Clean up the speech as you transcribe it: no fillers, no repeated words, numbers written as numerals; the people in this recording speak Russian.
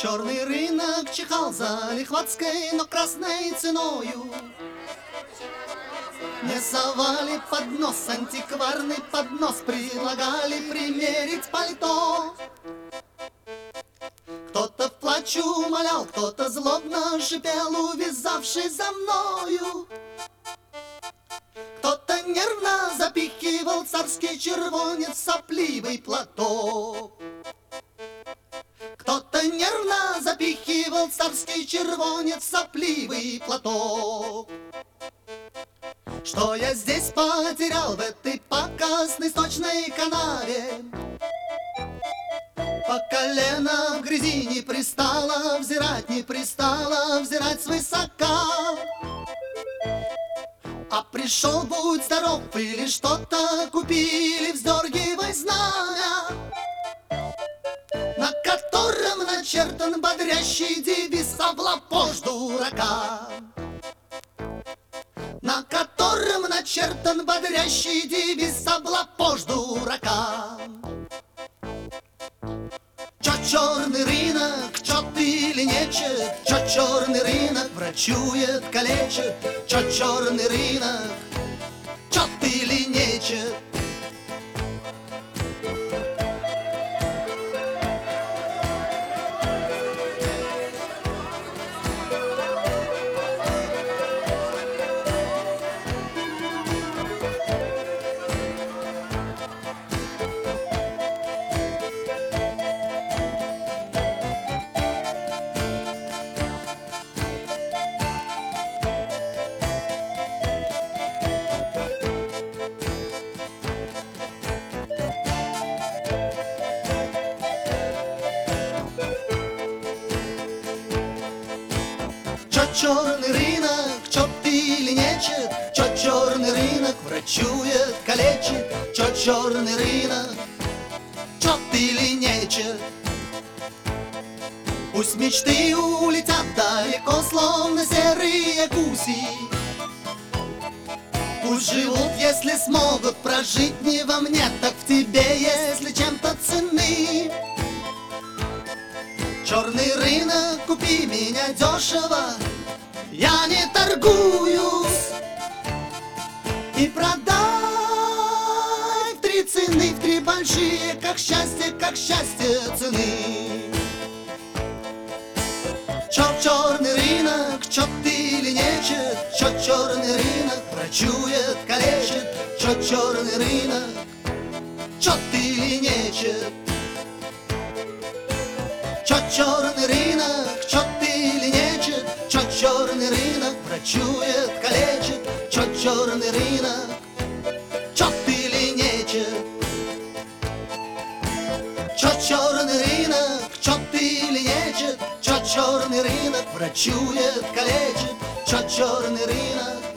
Черный рынок чихал за лихватской, но красной ценою. Не совали поднос, антикварный поднос, предлагали примерить пальто. Кто-то в плачу умолял, кто-то злобно шипел, увязавшись за мною. Кто-то нервно запихивал царский червонец в сопливый платок. Кто-то нервно запихивал царский червонец в сопливый платок. Что я здесь потерял в этой показной сточной канаве? По колено в грязи не пристало взирать, не пристало взирать свысока. А пришел, будь здоров, или что-то купили, вздергивай знамя, на котором начертан бодрящий девиз «Облапошь дурака», на котором начертан бодрящий девиз «Облапошь дурака». Чё черный рынок, чё ты или нечет, чё черный рынок врачует, калечит, чё черный рынок, чё ты или нечет. Чё черный рынок, чё ты или нечет, чё черный рынок врачует, калечит, чё черный рынок, чё ты или нечет. Пусть мечты улетят далеко, словно серые гуси. Пусть живут, если смогут прожить, не во мне, так в тебе, если чем-то ценны. Черный рынок, купи меня дешево, я не торгуюсь, и продай в 3 цены, в 3 большие, как счастье цены. Чё черный рынок, чё ты или нечет, чё черный рынок врачует, калечит, чё черный рынок, чё ты или нечет. Чё черный рынок, чё ты или нечет, чё черный рынок врачует, калечит, чё черный рынок, чё ты или нечет. Чё черный рынок, чё ты или нечет, чё черный рынок врачует, калечит, чё черный рынок,